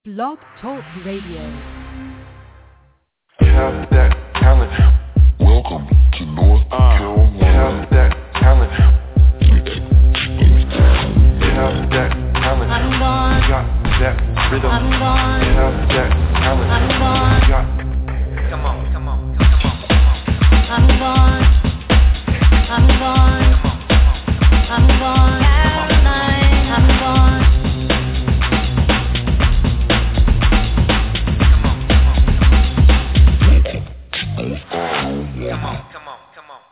Blog Talk Radio. Have that talent. Welcome to North Carolina. Have that talent. Have that talent. I'm gone. Got that rhythm. I'm gone. Have that talent. I'm gone. Got. Come on. I'm gone. I'm gone. I'm gone. Caroline, I'm gone. Come on.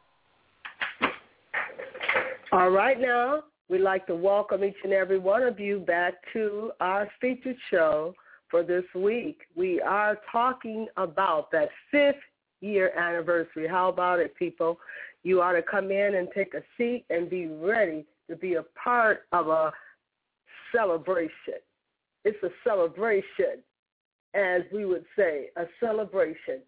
All right, now, we'd like to welcome each and every one of you back to our featured show for this week. We are talking about that 5th year anniversary. How about it, people? You ought to come in and take a seat and be ready to be a part of a celebration. It's a celebration, as we would say, a celebration.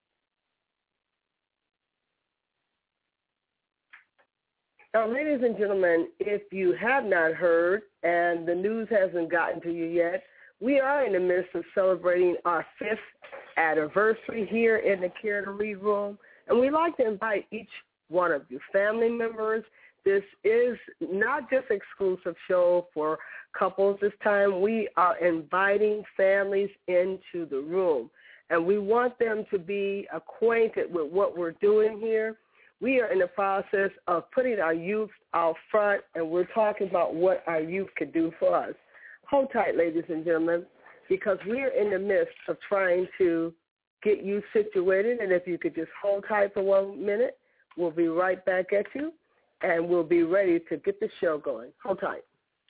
Now, ladies and gentlemen, if you have not heard and the news hasn't gotten to you yet, we are in the midst of celebrating our 5th anniversary here in the Care to Read Room, and we'd like to invite each one of you, family members. This is not just an exclusive show for couples this time. We are inviting families into the room, and we want them to be acquainted with what we're doing here. We are in the process of putting our youth out front, and we're talking about what our youth could do for us. Hold tight, ladies and gentlemen, because we are in the midst of trying to get you situated, and if you could just hold tight for 1 minute, we'll be right back at you, and we'll be ready to get the show going. Hold tight.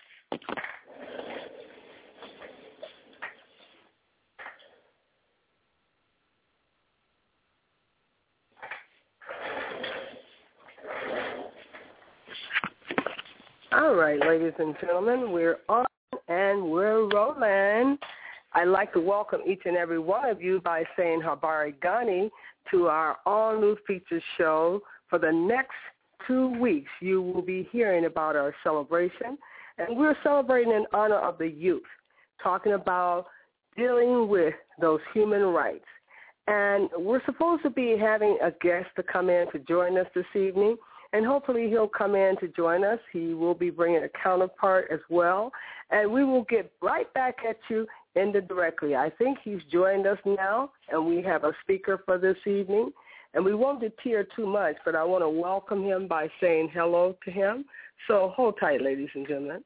All right, ladies and gentlemen, we're on and we're rolling. I'd like to welcome each and every one of you by saying Habari Gani to our all-new feature show. For the next 2 weeks, you will be hearing about our celebration, and we're celebrating in honor of the youth, talking about dealing with those human rights. And we're supposed to be having a guest to come in to join us this evening, and hopefully he'll come in to join us. He will be bringing a counterpart as well, and we will get right back at you indirectly. I think he's joined us now, and we have a speaker for this evening. And we won't deter too much, but I want to welcome him by saying hello to him. So hold tight, ladies and gentlemen.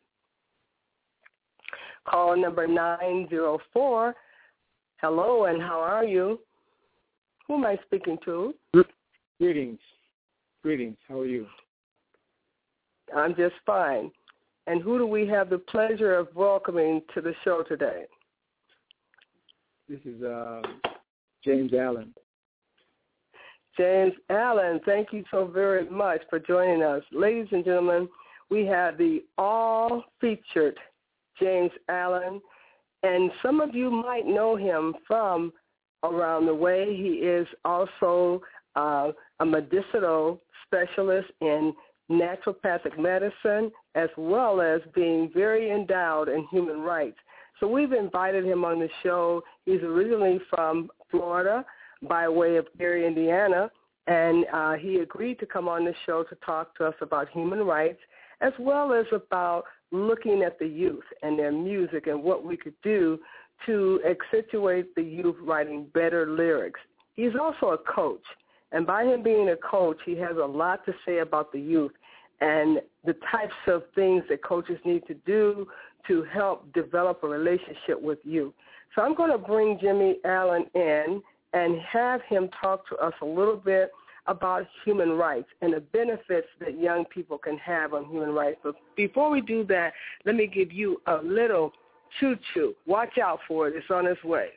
Call number 904. Hello, and how are you? Who am I speaking to? Greetings. How are you? I'm just fine. And who do we have the pleasure of welcoming to the show today? This is James Allen. James Allen, thank you so very much for joining us. Ladies and gentlemen, we have the all-featured James Allen, and some of you might know him from around the way. He is also a medicinal specialist in naturopathic medicine, as well as being very endowed in human rights. So we've invited him on the show. He's originally from Florida by way of Gary, Indiana, and he agreed to come on the show to talk to us about human rights, as well as about looking at the youth and their music and what we could do to accentuate the youth writing better lyrics. He's also a coach, and by him being a coach, he has a lot to say about the youth and the types of things that coaches need to do to help develop a relationship with youth. So I'm going to bring Jimmy Allen in and have him talk to us a little bit about human rights and the benefits that young people can have on human rights. But before we do that, let me give you a little choo-choo. Watch out for it. It's on its way.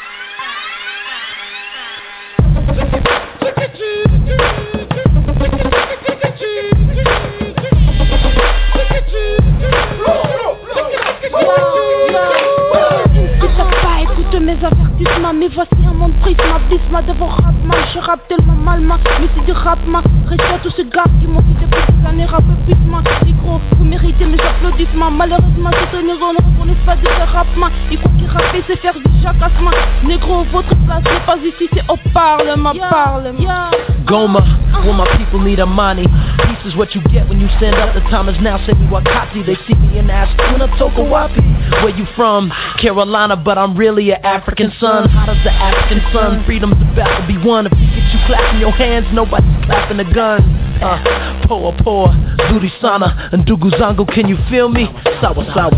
Écoute mes avertissements, mais voici un monde prisme, abysme devant rapma. Je rappe tellement malma, mais c'est du rapma. Respect à tous ces gars qui m'ont quitté pour des années, rap puissement. Les gros, vous méritez mes applaudissements. Malheureusement, c'est une zone, on n'est pas de ce rapma. Il faut qu'ils rappent Négro, votre place n'est pas ici, c'est au Parlement, Parlement. Goma, when my people need a money. Peace is what you get when you stand up. The time is now, say me Wakati. They see me and ask, Una Toka Wapi. Where you from? Carolina, but I'm really an African son. How does the African sun? Freedom's about to be won. If we get you clapping your hands, nobody's clapping a gun. Poa Poa, Zuri Sana, and Ndugu Zangu, can you feel me? Sawa Sawa.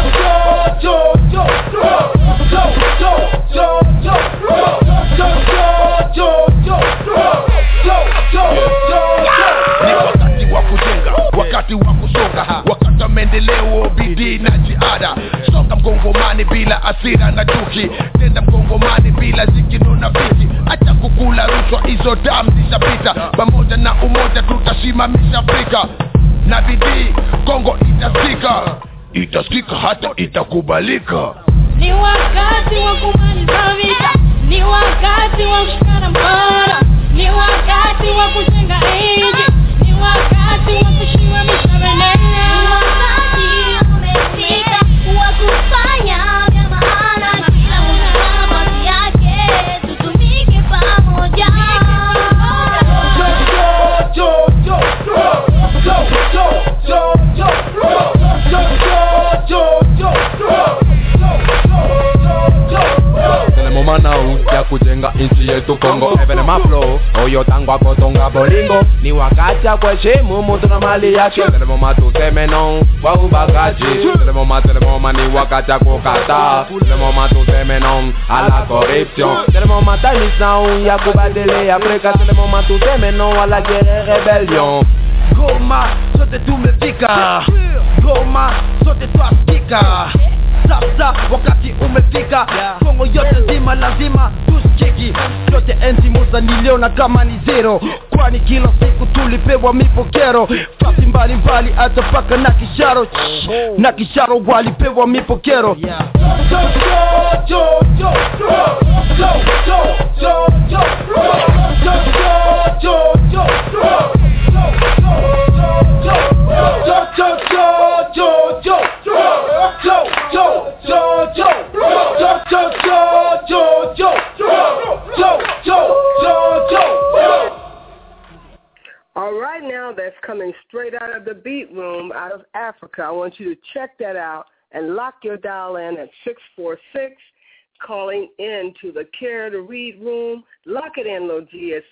Wakati wa kusonga, wakati wa maendeleo, bidii na jihada. Songa mkongomani bila asira na chuki, tenda mkongomani bila zikino na fiki. Acha kukula rushwa, hizo damu zishapita. Pamoja na umoja tutasimamisha Afrika. Na bidii Kongo itasikika hata itakubalika. Ni wakati wa kumaliza vita, ni wakati wa kushikana mkono, ni wakati wa kujenga nchi, ni wakati wa kusimamisha bendera. Ni wakati umefika wa kufanya vya maana, na kila mtu na nafasi yake, tutumike pamoja. Mana usia kujenga nchi yetu Kongo. Evene maflo oyo tangwa kotonga bolingo. Ni wakati ya kuheshimu mtu na mali yake. Telemoma tuseme no kwa ubakaji. Telemoma ni wakati ya kukata. Telemoma tuseme no ala corruption. Telemoma time is now ya kubadili Afrika. Telemoma tuseme no ala rebellion. Goma, sote tumefika. Goma, sote tuasikika. Sasa wakati umefika, Kongo yote zima lazima tusikiki. Yote enzi moza niliona kama ni zero, kwani kila siku tulipewa mipokero. Fasi mbali mbali hata paka na kisharo walipewa mipokero. All right, now that's coming straight out of the Beat Room, out of Africa. I want you to check that out and lock your dial in at 646, calling in to the Care to Read room. Lock it in, Lil G, at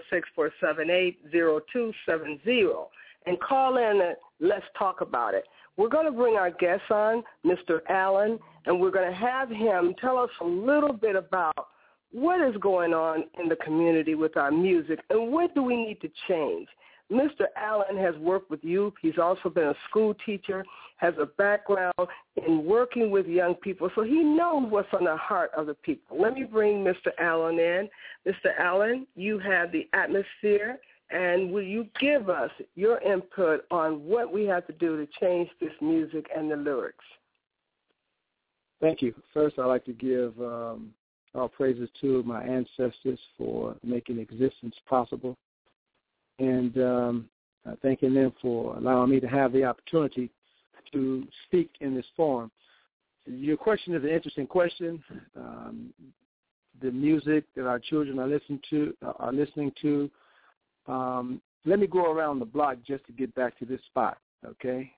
646-478-0270. And call in and let's talk about it. We're going to bring our guest on, Mr. Allen, and we're going to have him tell us a little bit about what is going on in the community with our music and what do we need to change. Mr. Allen has worked with youth. He's also been a school teacher, has a background in working with young people, so he knows what's on the heart of the people. Let me bring Mr. Allen in. Mr. Allen, you have the atmosphere, and will you give us your input on what we have to do to change this music and the lyrics? Thank you. First, I'd like to give all praises to my ancestors for making existence possible, and thanking them for allowing me to have the opportunity to speak in this forum. Your question is an interesting question. The music that our children are listening to. Let me go around the block just to get back to this spot, okay?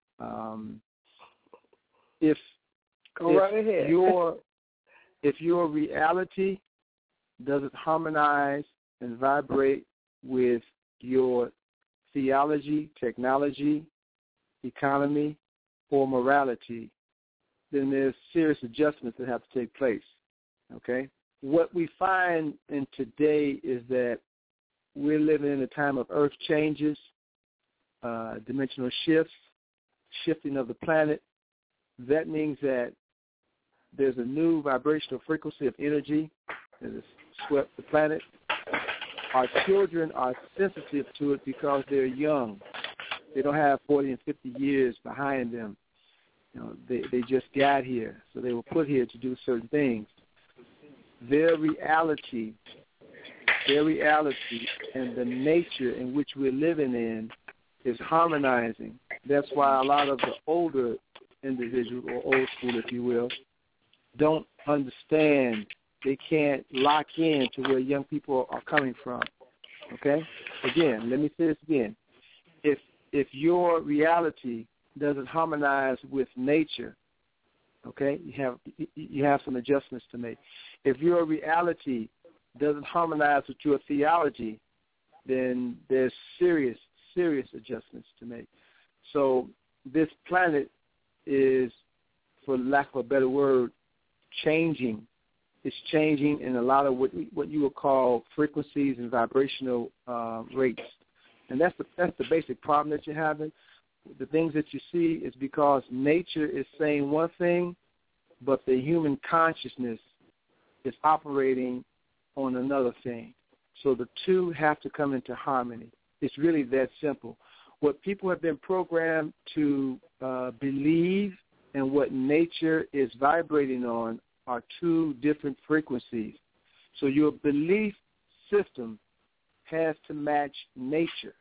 If right ahead. If your reality doesn't harmonize and vibrate with your theology, technology, economy, or morality, then there's serious adjustments that have to take place, okay? What we find in today is that we're living in a time of earth changes, dimensional shifts, shifting of the planet. That means that there's a new vibrational frequency of energy that has swept the planet. Our children are sensitive to it because they're young. They don't have 40 and 50 years behind them. You know, they just got here, so they were put here to do certain things. Their reality and the nature in which we're living in is harmonizing. That's why a lot of the older individuals, or old school, if you will, don't understand they can't lock in to where young people are coming from. Okay? Again, let me say this again. If your reality doesn't harmonize with nature, okay, you have some adjustments to make. If your reality doesn't harmonize with your theology, then there's serious adjustments to make. So this planet is, for lack of a better word, changing. It's changing in a lot of what you would call frequencies and vibrational rates. And that's the basic problem that you're having. The things that you see is because nature is saying one thing, but the human consciousness is operating on another thing. So the two have to come into harmony. It's really that simple. What people have been programmed to believe and what nature is vibrating on are two different frequencies. So your belief system has to match nature.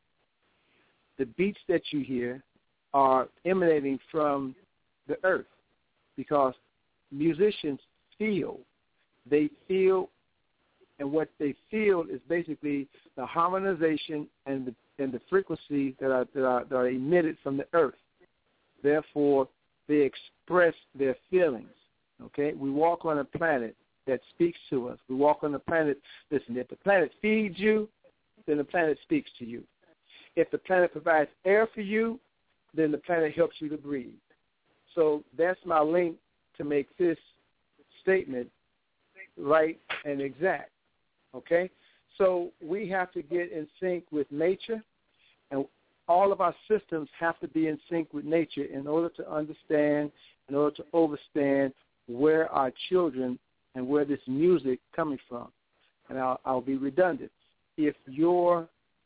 The beats that you hear are emanating from the earth because musicians feel. They feel, and what they feel is basically the harmonization and the frequencies that are emitted from the earth. Therefore, they express their feelings. Okay, we walk on a planet that speaks to us. We walk on a planet. Listen, if the planet feeds you, then the planet speaks to you. If the planet provides air for you, then the planet helps you to breathe. So that's my link to make this statement right and exact. Okay? So we have to get in sync with nature, and all of our systems have to be in sync with nature in order to understand, in order to overstand where our children and where this music coming from. And I'll be redundant. If your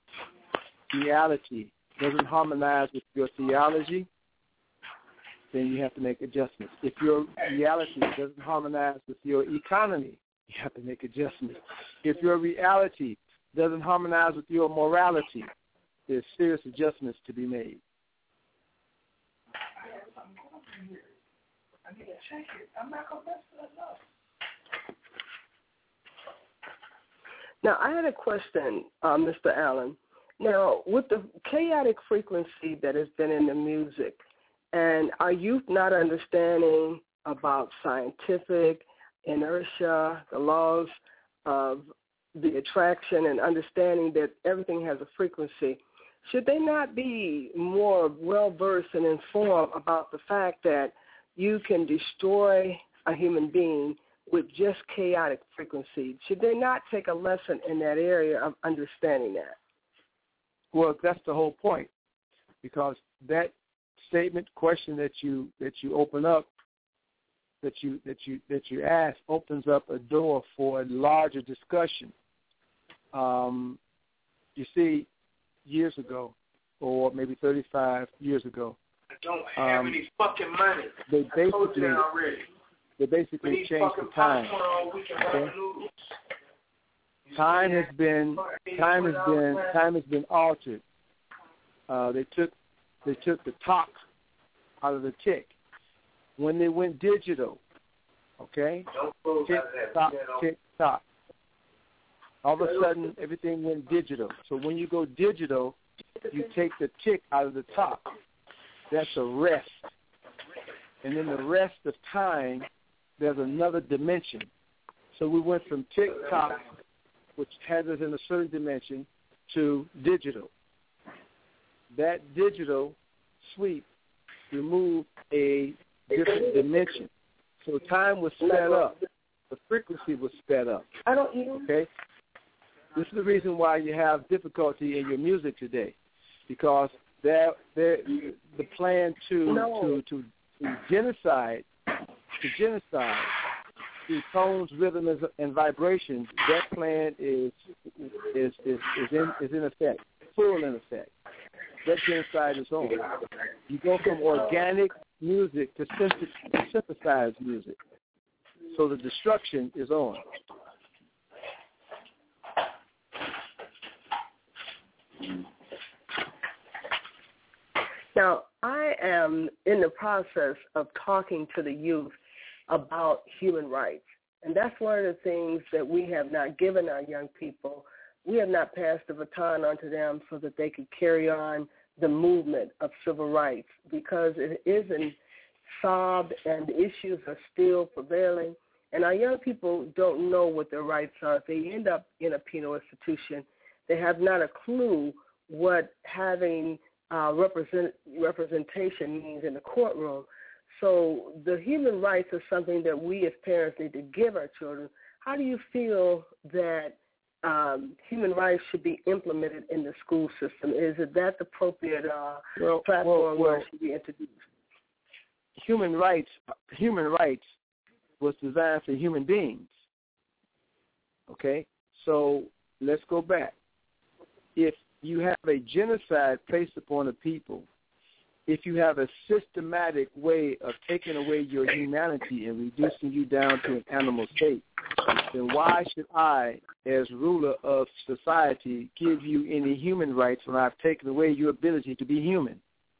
reality doesn't harmonize with your theology, then you have to make adjustments. If your reality doesn't harmonize with your economy, you have to make adjustments. If your reality doesn't harmonize with your morality, there's serious adjustments to be made. I need to check it. I'm not going to mess it up. Now, I had a question, Mr. Allen. Now, with the chaotic frequency that has been in the music, and our youth not understanding about scientific inertia, the laws of the attraction, and understanding that everything has a frequency, should they not be more well-versed and informed about the fact that you can destroy a human being with just chaotic frequency? Should they not take a lesson in that area of understanding that? Well, that's the whole point, because that statement, question that you open up, that you ask, opens up a door for a larger discussion. You see, years ago, or maybe 35 years ago, I don't have any fucking money. They basically changed the time. Okay? Time has been altered. They took the talk out of the tick. When they went digital, okay, tick tock. All of a sudden, everything went digital. So when you go digital, you take the tick out of the talk. That's a rest. And in the rest of time, there's another dimension. So we went from tick-tock, which has us in a certain dimension, to digital. That digital sweep removed a different dimension. So time was sped up. The frequency was sped up. Okay? This is the reason why you have difficulty in your music today, because the plan to genocide through tones, rhythms, and vibrations, that plan is in effect, full in effect. That genocide is on. You go from organic music to synthesized music. So the destruction is on. Now, I am in the process of talking to the youth about human rights And that's one of the things that we have not given our young people. We have not passed the baton onto them so that they could carry on the movement of civil rights, because it isn't solved and the issues are still prevailing. And our young people don't know what their rights are. If they end up in a penal institution, they have not a clue what having representation means in the courtroom. So the human rights are something that we as parents need to give our children. How do you feel that human rights should be implemented in the school system? Is it that the appropriate platform where it should be introduced? Human rights was designed for human beings. Okay? So let's go back. If you have a genocide placed upon a people, if you have a systematic way of taking away your humanity and reducing you down to an animal state, then why should I, as ruler of society, give you any human rights when I've taken away your ability to be human?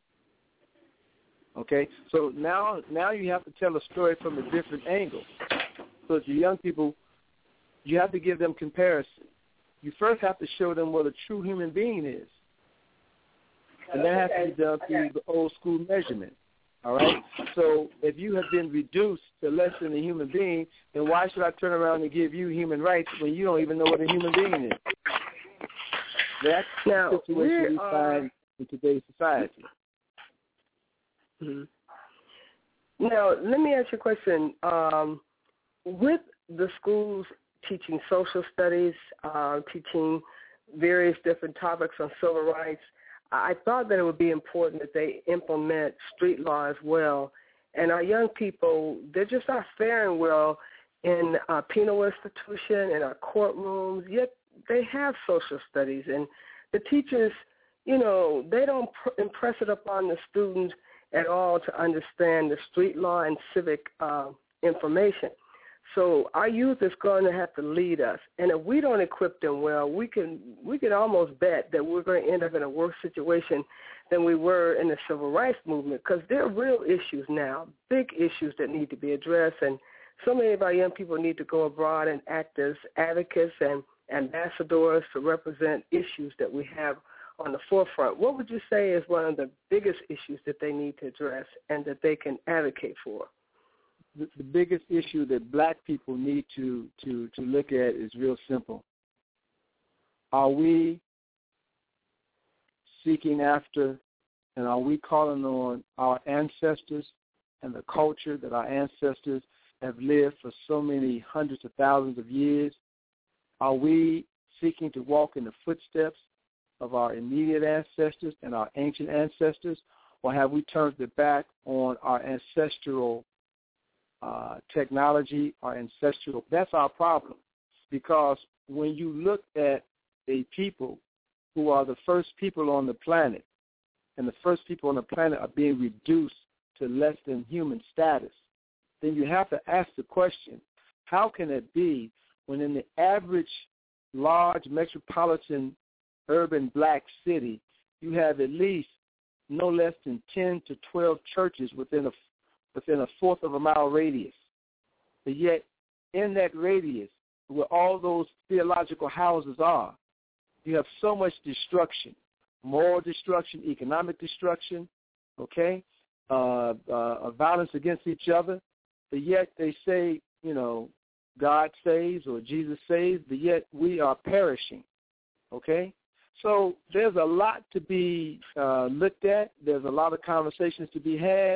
Okay? So now you have to tell a story from a different angle. So to young people, you have to give them comparison. You first have to show them what a true human being is. And that has to be done through the old school measurement. All right? So if you have been reduced to less than a human being, then why should I turn around and give you human rights when you don't even know what a human being is? That's the situation we find in today's society. Mm-hmm. Now, let me ask you a question. With the schools teaching social studies, teaching various different topics on civil rights, I thought that it would be important that they implement street law as well. And our young people, they're just not faring well in a penal institution, in our courtrooms, yet they have social studies. And the teachers, they don't impress it upon the students at all to understand the street law and civic information. So our youth is going to have to lead us. And if we don't equip them well, we can almost bet that we're going to end up in a worse situation than we were in the civil rights movement, because there are real issues now, big issues that need to be addressed. And so many of our young people need to go abroad and act as advocates and ambassadors to represent issues that we have on the forefront. What would you say is one of the biggest issues that they need to address and that they can advocate for? The biggest issue that black people need to look at is real simple. Are we seeking after and are we calling on our ancestors and the culture that our ancestors have lived for so many hundreds of thousands of years? Are we seeking to walk in the footsteps of our immediate ancestors and our ancient ancestors, or have we turned the back on our ancestral technology, our ancestral? That's our problem, because when you look at a people who are the first people on the planet, and the first people on the planet are being reduced to less than human status, then you have to ask the question, how can it be when in the average large metropolitan urban black city, you have at least no less than 10 to 12 churches within a fourth of a mile radius. But yet, in that radius, where all those theological houses are, you have so much destruction, moral destruction, economic destruction, okay, violence against each other. But yet they say, God saves or Jesus saves, but yet we are perishing, okay? So there's a lot to be looked at. There's a lot of conversations to be had.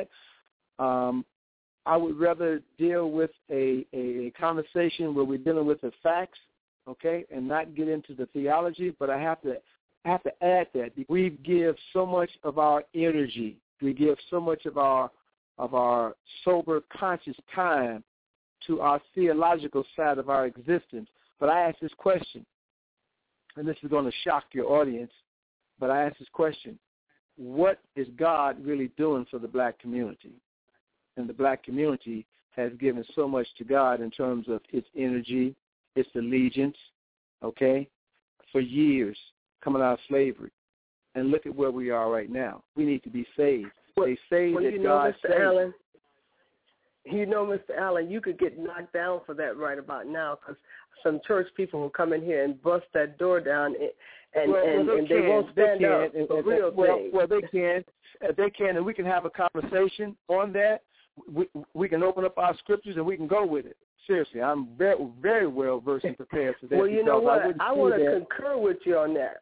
I would rather deal with a conversation where we're dealing with the facts, okay, and not get into the theology. But I have to add that we give so much of our energy, we give so much of our sober, conscious time to our theological side of our existence. But I ask this question, and this is going to shock your audience, but I ask this question: what is God really doing for the black community? And the black community has given so much to God in terms of its energy, its allegiance, okay, for years, coming out of slavery. And look at where we are right now. We need to be saved. They say that God saves. Allen, You know, Mr. Allen, you could get knocked down for that right about now because some church people will come in here and bust that door down and they won't stand up for real things. Well, they can. They can, and we can have a conversation on that. We can open up our scriptures and we can go with it. Seriously, I'm very, very well versed and prepared for that. Well, you know what? I want to concur with you on that.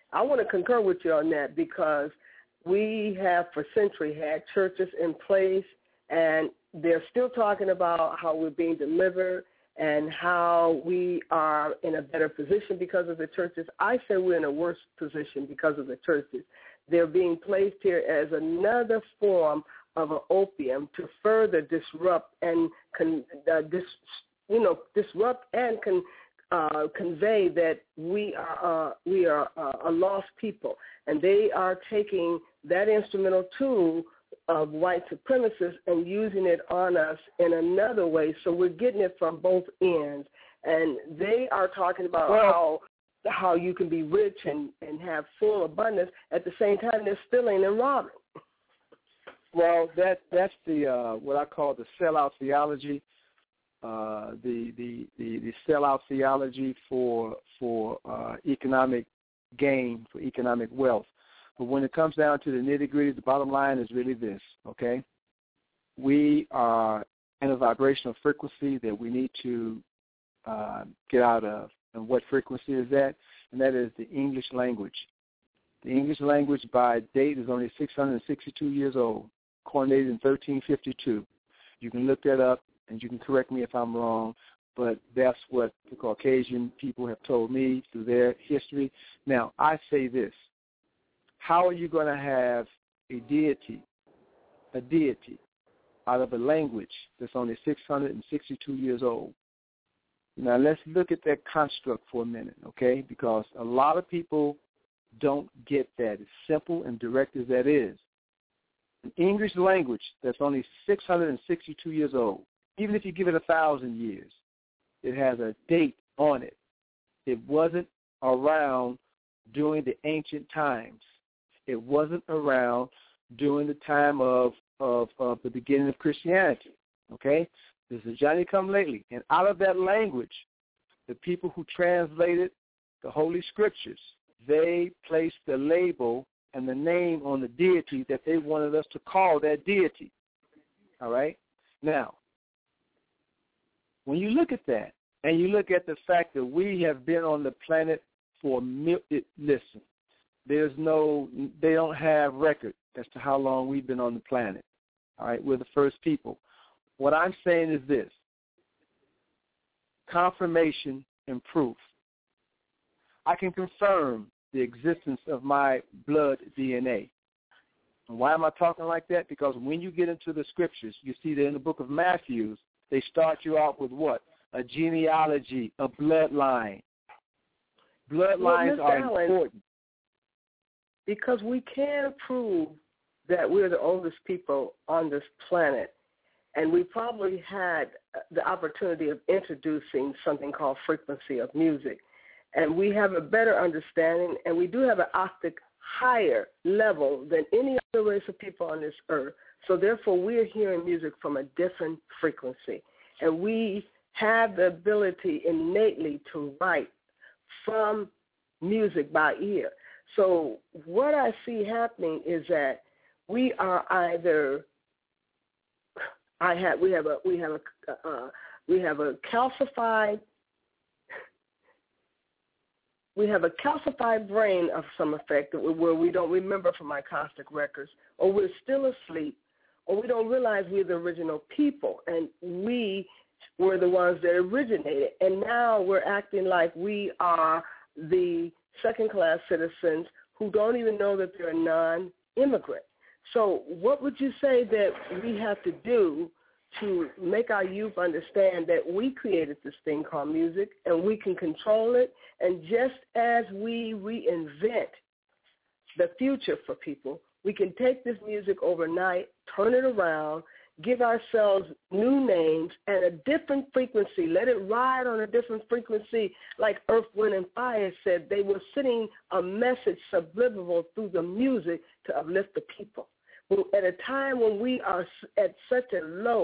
Because we have for centuries had churches in place, and they're still talking about how we're being delivered and how we are in a better position because of the churches. I say we're in a worse position because of the churches. They're being placed here as another form of an opium to further disrupt and convey that we are a lost people, and they are taking that instrumental tool of white supremacists and using it on us in another way. So we're getting it from both ends, and they are talking about how you can be rich and have full abundance at the same time they're stealing and robbing. Well, that's the what I call the sellout theology, the sellout theology for economic gain, for economic wealth. But when it comes down to the nitty-gritty, the bottom line is really this, okay? We are in a vibrational frequency that we need to get out of. And what frequency is that? And that is the English language. The English language by date is only 662 years old, coordinated in 1352. You can look that up, and you can correct me if I'm wrong, but that's what the Caucasian people have told me through their history. Now, I say this. How are you going to have a deity out of a language that's only 662 years old? Now, let's look at that construct for a minute, okay? Because a lot of people don't get that. As simple and direct as that is. An English language that's only 662 years old, even if you give it 1,000 years, it has a date on it. It wasn't around during the ancient times. It wasn't around during the time of the beginning of Christianity, okay? This is Johnny-come-lately. And out of that language, the people who translated the Holy Scriptures, they placed the label and the name on the deity that they wanted us to call that deity, all right? Now, when you look at that, and you look at the fact that we have been on the planet for listen, they don't have record as to how long we've been on the planet. All right, we're the first people. What I'm saying is this: confirmation and proof. I can confirm the existence of my blood DNA. And why am I talking like that? Because when you get into the scriptures, you see that in the book of Matthew, they start you out with what? A genealogy, a bloodline. Bloodlines are important. Because we can prove that we're the oldest people on this planet, and we probably had the opportunity of introducing something called frequency of music. And we have a better understanding, and we do have an octave higher level than any other race of people on this earth. So therefore, we're hearing music from a different frequency. And we have the ability innately to write from music by ear. So what I see happening is that we are either we have a calcified brain of some effect where we don't remember from our Cosmic records, or we're still asleep, or we don't realize we're the original people and we were the ones that originated, and now we're acting like we are the second-class citizens who don't even know that they're non-immigrant. So what would you say that we have to do to make our youth understand that we created this thing called music and we can control it? And just as we reinvent the future for people, we can take this music overnight, turn it around, give ourselves new names and a different frequency. Let it ride on a different frequency. Like Earth, Wind, and Fire said, they were sending a message subliminal through the music to uplift the people. At a time when we are at such a low,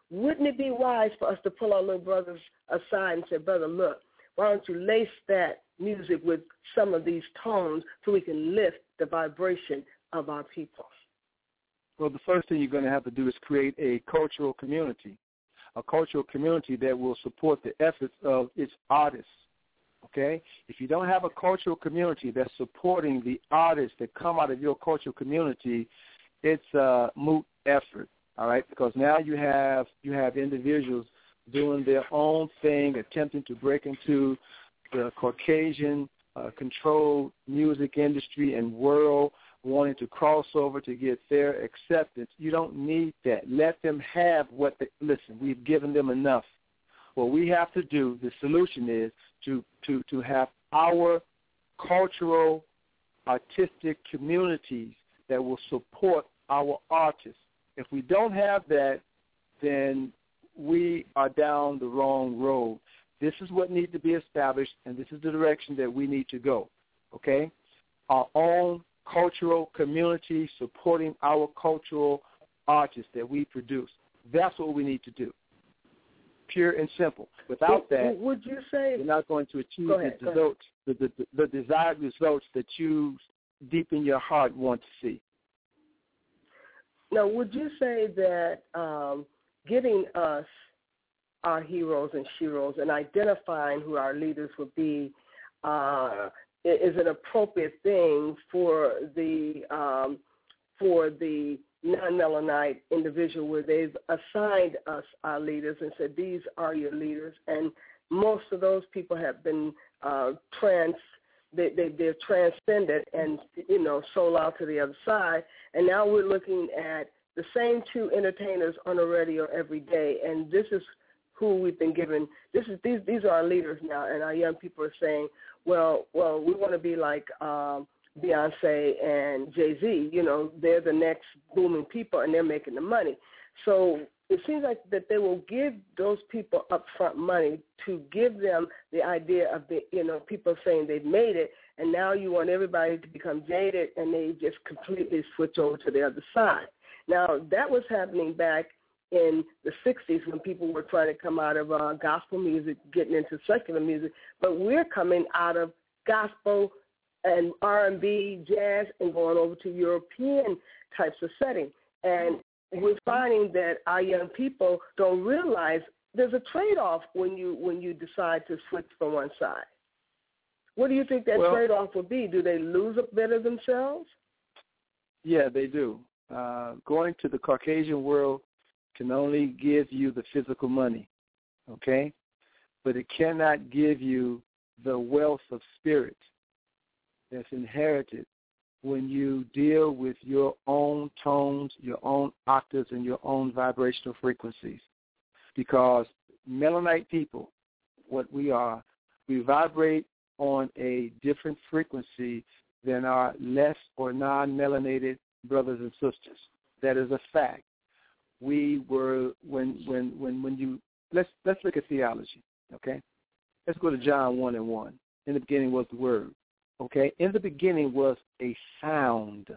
wouldn't it be wise for us to pull our little brothers aside and say, brother, look, why don't you lace that music with some of these tones so we can lift the vibration of our people? Well, the first thing you're going to have to do is create a cultural community that will support the efforts of its artists, okay? If you don't have a cultural community that's supporting the artists that come out of your cultural community, it's a moot effort, all right? Because now you have individuals doing their own thing, attempting to break into the Caucasian controlled music industry and world, wanting to cross over to get their acceptance. You don't need that. Let them have listen, we've given them enough. What we have to do, the solution is to have our cultural, artistic communities that will support our artists. If we don't have that, then we are down the wrong road. This is what needs to be established, and this is the direction that we need to go, okay? Our own cultural community supporting our cultural artists that we produce. That's what we need to do, pure and simple. Without that, would you say, you're not going to achieve the desired results that you deep in your heart want to see. Now, would you say that getting us our heroes and sheroes and identifying who our leaders would be is an appropriate thing for the non-Melanite individual, where they've assigned us our leaders and said, these are your leaders, and most of those people have been they're transcended and, sold out to the other side, and now we're looking at the same two entertainers on the radio every day, and this is who we've been given. These are our leaders now, and our young people are saying, well, we want to be like Beyonce and Jay-Z. They're the next booming people, and they're making the money. So it seems like that they will give those people upfront money to give them the idea of people saying they've made it, and now you want everybody to become jaded, and they just completely switch over to the other side. Now, that was happening back in the 60s when people were trying to come out of gospel music, getting into secular music, but we're coming out of gospel and R&B, jazz, and going over to European types of setting. And we're finding that our young people don't realize there's a trade-off when you decide to switch from one side. What do you think that trade-off would be? Do they lose a bit of themselves? Yeah, they do. Going to the Caucasian world can only give you the physical money, okay? But it cannot give you the wealth of spirit that's inherited when you deal with your own tones, your own octaves, and your own vibrational frequencies. Because Melanite people, what we are, we vibrate on a different frequency than our less or non-melanated brothers and sisters. That is a fact. We were when you let's look at theology, okay? Let's go to John 1:1. In the beginning was the Word, okay? In the beginning was a sound,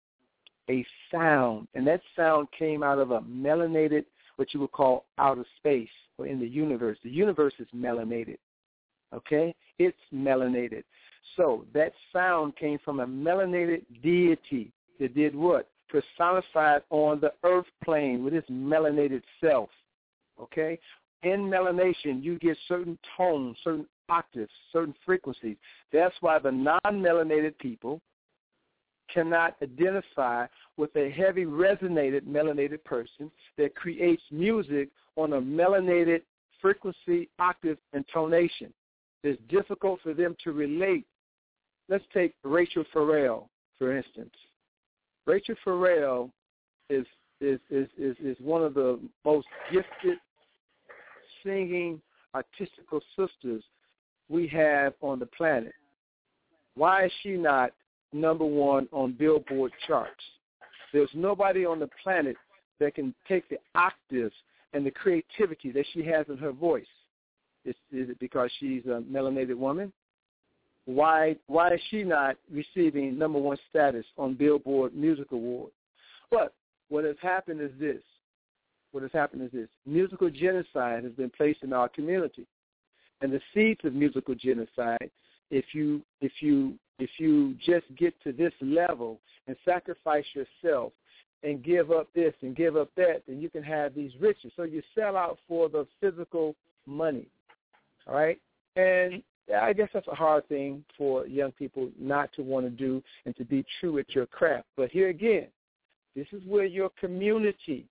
and that sound came out of a melanated, what you would call outer space, or in the universe. The universe is melanated, okay? It's melanated. So that sound came from a melanated deity that did what? Personified on the earth plane with its melanated self, okay? In melanation, you get certain tones, certain octaves, certain frequencies. That's why the non-melanated people cannot identify with a heavy resonated melanated person that creates music on a melanated frequency, octave, and tonation. It's difficult for them to relate. Let's take Rachel Farrell, for instance. Rachel Farrell is one of the most gifted singing artistical sisters we have on the planet. Why is she not number one on Billboard charts? There's nobody on the planet that can take the octaves and the creativity that she has in her voice. Is it because she's a melanated woman? Why is she not receiving number one status on Billboard Music Award? But what has happened is this. what has happened is this. Musical genocide has been placed in our community. And the seeds of musical genocide, if you just get to this level and sacrifice yourself and give up this and give up that, then you can have these riches. So you sell out for the physical money, all right? And I guess that's a hard thing for young people not to want to do and to be true at your craft. But here again, this is where your community,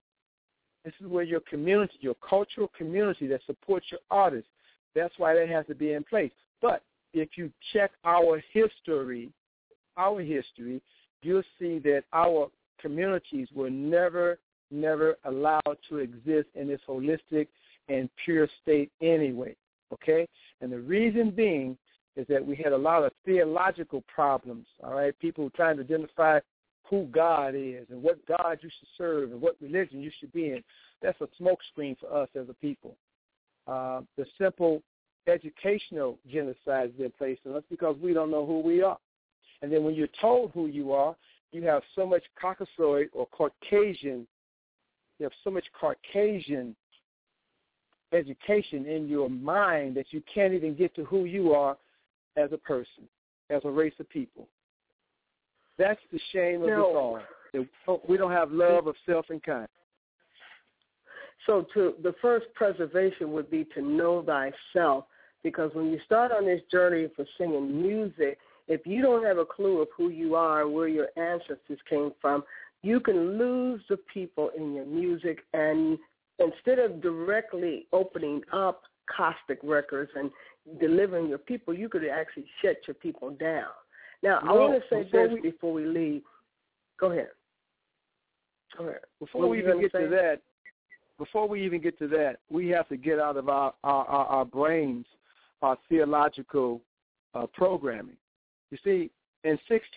your cultural community that supports your artists, that's why that has to be in place. But if you check our history, you'll see that our communities were never allowed to exist in this holistic and pure state anyway, okay? And the reason being is that we had a lot of theological problems, all right? People trying to identify who God is and what God you should serve and what religion you should be in. That's a smokescreen for us as a people. The simple educational genocide has been placed on us because we don't know who we are. And then when you're told who you are, you have so much Caucasoid or Caucasian, you have so much Caucasian education in your mind that you can't even get to who you are as a person, as a race of people. That's the shame of us all. We don't have love of self and kind. So the first preservation would be to know thyself, because when you start on this journey for singing music, if you don't have a clue of who you are and where your ancestors came from, you can lose the people in your music. And instead of directly opening up caustic records and delivering your people, you could actually shut your people down. Now, I want to say this before we leave. Go ahead. Before we even get to that, we have to get out of our brains our theological programming. You see, in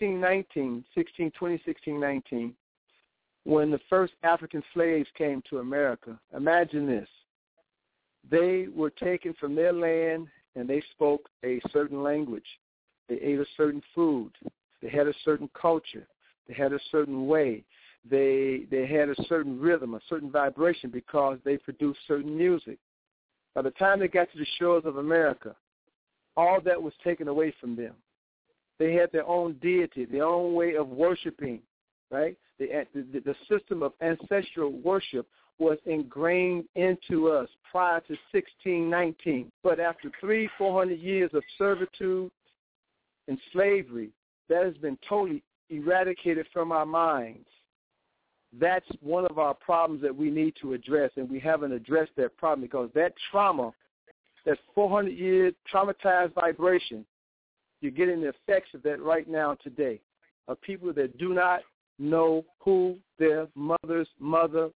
1619, when the first African slaves came to America, imagine this. They were taken from their land and they spoke a certain language. They ate a certain food. They had a certain culture. They had a certain way. They had a certain rhythm, a certain vibration because they produced certain music. By the time they got to the shores of America, all that was taken away from them. They had their own deity, their own way of worshiping, right? The system of ancestral worship was ingrained into us prior to 1619. But after 300-400 years of servitude and slavery, that has been totally eradicated from our minds. That's one of our problems that we need to address, and we haven't addressed that problem because that trauma, that 400-year traumatized vibration, you're getting the effects of that right now today, of people that do not know who their mother's mother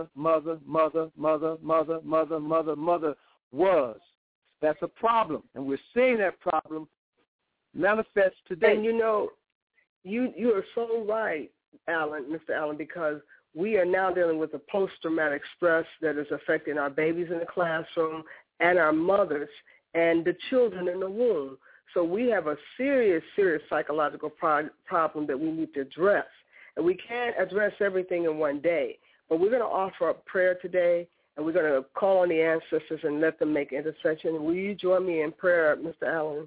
was. That's a problem, and we're seeing that problem manifest today. And you know, you are so right, Mr. Allen, because we are now dealing with the post-traumatic stress that is affecting our babies in the classroom and our mothers and the children in the womb. So we have a serious psychological problem that we need to address. And we can't address everything in one day. But we're going to offer up prayer today, and we're going to call on the ancestors and let them make intercession. Will you join me in prayer, Mr. Allen?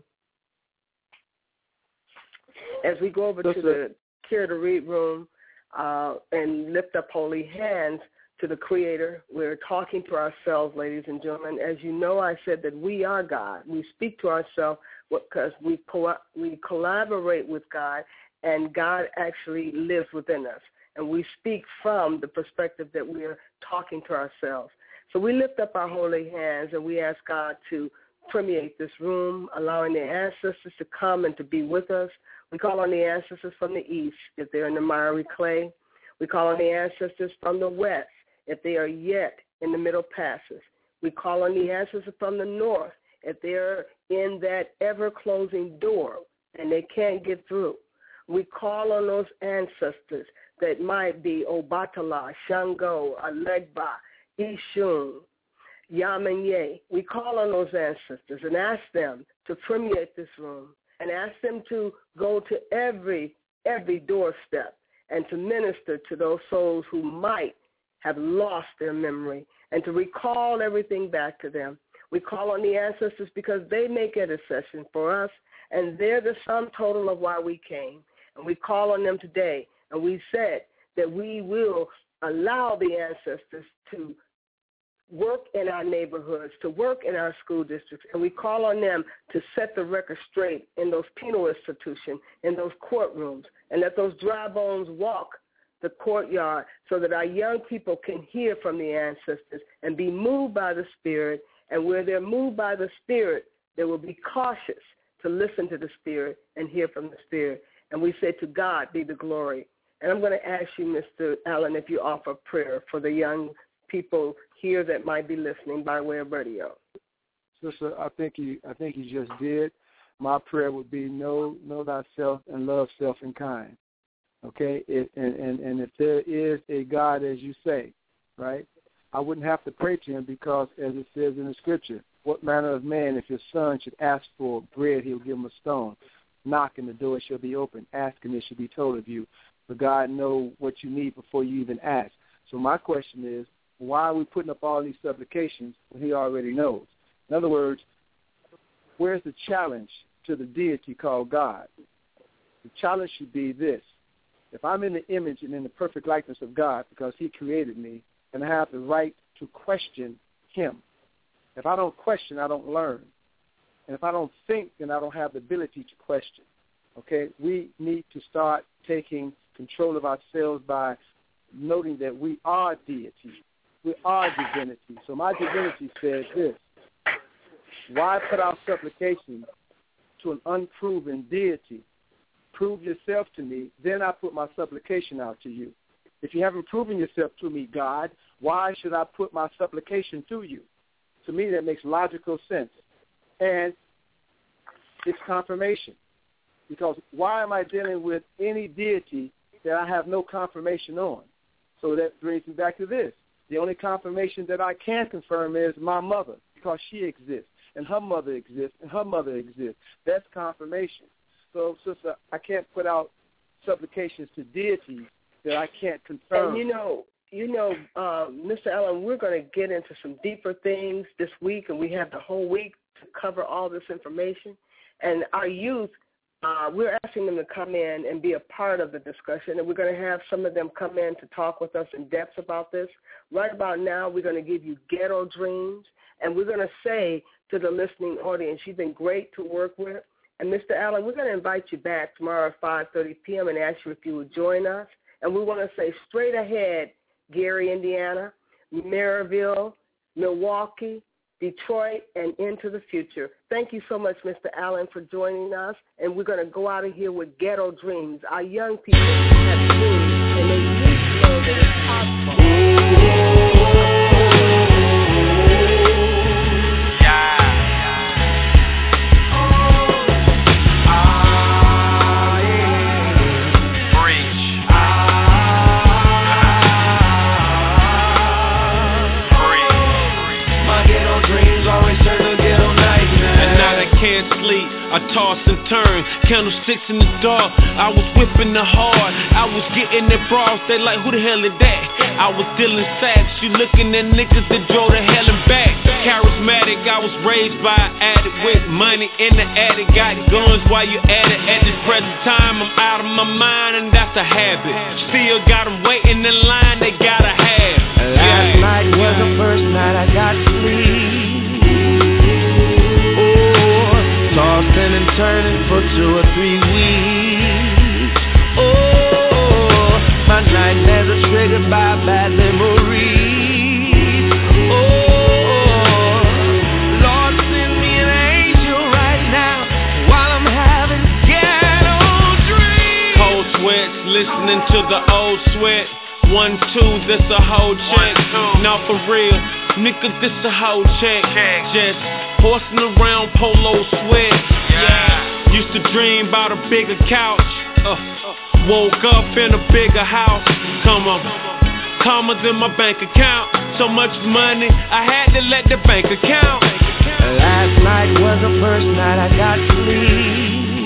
As we go over to the Care to Read room and lift up holy hands to the Creator, we're talking to ourselves, ladies and gentlemen. As you know, I said that we are God. We speak to ourselves because we collaborate with God, and God actually lives within us. And we speak from the perspective that we are talking to ourselves. So we lift up our holy hands, and we ask God to permeate this room, allowing the ancestors to come and to be with us. We call on the ancestors from the east if they're in the miry clay. We call on the ancestors from the west if they are yet in the middle passes. We call on the ancestors from the north if they're in that ever-closing door and they can't get through. We call on those ancestors that might be Obatala, Shango, Alegba, Ishun, Yamanye. We call on those ancestors and ask them to permeate this room and ask them to go to every doorstep and to minister to those souls who might have lost their memory, and to recall everything back to them. We call on the ancestors because they make intercession for us, and they're the sum total of why we came. And we call on them today, and we said that we will allow the ancestors to work in our neighborhoods, to work in our school districts, and we call on them to set the record straight in those penal institutions, in those courtrooms, and let those dry bones walk the courtyard so that our young people can hear from the ancestors and be moved by the Spirit. And where they're moved by the Spirit, they will be cautious to listen to the Spirit and hear from the Spirit. And we say, to God be the glory. And I'm going to ask you, Mr. Allen, if you offer prayer for the young people here that might be listening by way of radio. Sister, I think you just did. My prayer would be know thyself and love self and kind. Okay? And if there is a God, as you say, right, I wouldn't have to pray to him because, as it says in the scripture, what manner of man, if his son should ask for bread, he'll give him a stone. Knock and the door shall be open. Ask and it shall be told of you. But God knows what you need before you even ask. So my question is, why are we putting up all these supplications when he already knows? In other words, where's the challenge to the deity called God? The challenge should be this. If I'm in the image and in the perfect likeness of God because he created me, and I have the right to question him. If I don't question, I don't learn. And if I don't think, then I don't have the ability to question. Okay? We need to start taking control of ourselves by noting that we are deity. We are divinity. So my divinity says this. Why put our supplication to an unproven deity? Prove yourself to me, then I put my supplication out to you. If you haven't proven yourself to me, God, why should I put my supplication to you? To me, that makes logical sense. And it's confirmation. Because why am I dealing with any deity that I have no confirmation on? So that brings me back to this. The only confirmation that I can confirm is my mother, because she exists, and her mother exists, and her mother exists. That's confirmation. So, sister, I can't put out supplications to deities that I can't confirm. And Mr. Allen, we're going to get into some deeper things this week, and we have the whole week to cover all this information. And our youth, we're asking them to come in and be a part of the discussion, and we're going to have some of them come in to talk with us in depth about this. Right about now, we're going to give you ghetto dreams, and we're going to say to the listening audience, you've been great to work with. And, Mr. Allen, we're going to invite you back tomorrow at 5:30 p.m. and ask you if you would join us. And we want to say straight ahead, Gary, Indiana, Maryville, Milwaukee, Detroit, and into the future. Thank you so much, Mr. Allen, for joining us. And we're going to go out of here with ghetto dreams. Our young people have dreams, and they need to know that it's possible. I toss and turn, candlesticks in the dark. I was whipping the hard, I was getting the bras. They like, who the hell is that? I was dealing sacks, you looking at niggas that drove the hell and back. Charismatic, I was raised by an addict with money in the attic. Got guns while you at it. At this present time, I'm out of my mind, and that's a habit. Still got them waiting in line, they gotta have. Last night was the first night I got sleep. Tossing and turning for 2 or 3 weeks. Oh, my nightmares are triggered by bad memories. Oh, Lord, send me an angel right now while I'm having ghetto dreams. Cold sweats, listening to the old sweat. 1, 2, this a whole check. Now for real, nigga, this a whole check. Just horsing around polo sweat. Yeah, used to dream about a bigger couch. Woke up in a bigger house. Come on, calmer than my bank account. So much money, I had to let the bank account. Last night was the first night I got sleep.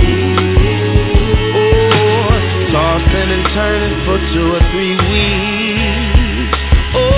Oh, tossing and turning for 2 or 3 weeks. Oh,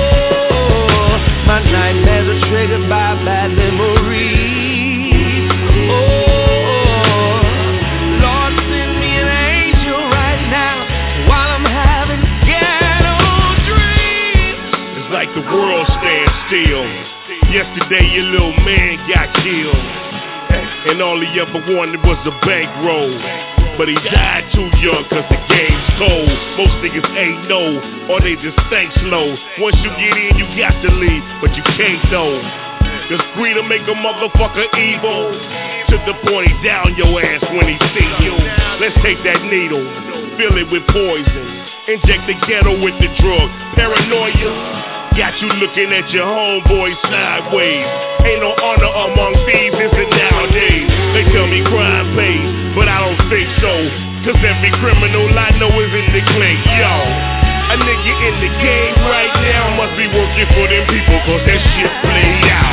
and all he ever wanted was a bankroll. But he died too young cause the game's cold. Most niggas ain't know, or they just think slow. Once you get in, you got to leave, but you can't though. Cause greed'll make a motherfucker evil, to the point he down your ass when he see you. Let's take that needle, fill it with poison, inject the ghetto with the drug. Paranoia got you looking at your homeboy sideways. Ain't no honor among thieves, is it nowadays? They tell me crime pays, but I don't think so. Cause every criminal I know is in the clique, yo. A nigga in the game right now must be working for them people, cause that shit played out.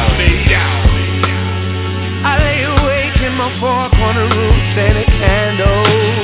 I lay awake in my four-corner room, standing candles.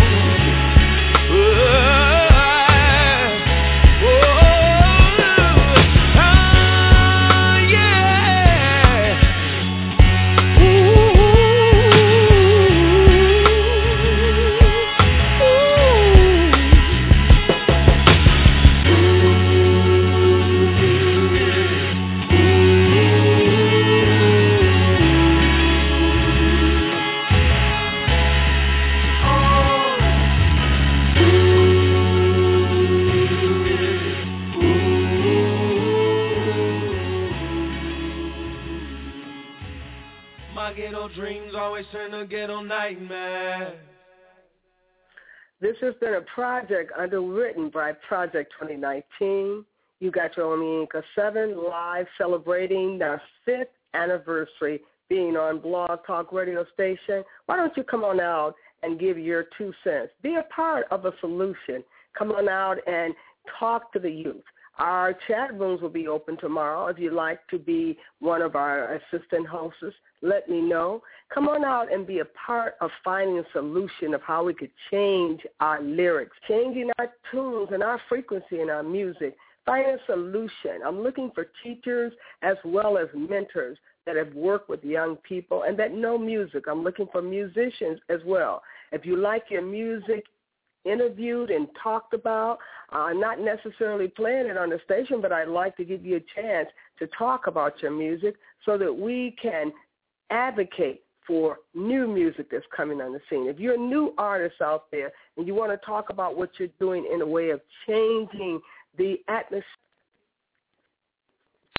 Dreams always turn to ghetto nightmares. This has been a project underwritten by Project 2019. You got your own Inca 7 live celebrating their 5th anniversary being on Blog Talk radio station. Why don't you come on out and give your 2 cents? Be a part of a solution. Come on out and talk to the youth. Our chat rooms will be open tomorrow. If you'd like to be one of our assistant hosts, let me know. Come on out and be a part of finding a solution of how we could change our lyrics, changing our tunes and our frequency in our music. Find a solution. I'm looking for teachers as well as mentors that have worked with young people and that know music. I'm looking for musicians as well. If you like your music interviewed and talked about, not necessarily playing it on the station, but I'd like to give you a chance to talk about your music so that we can advocate for new music that's coming on the scene. If you're a new artist out there and you want to talk about what you're doing in a way of changing the atmosphere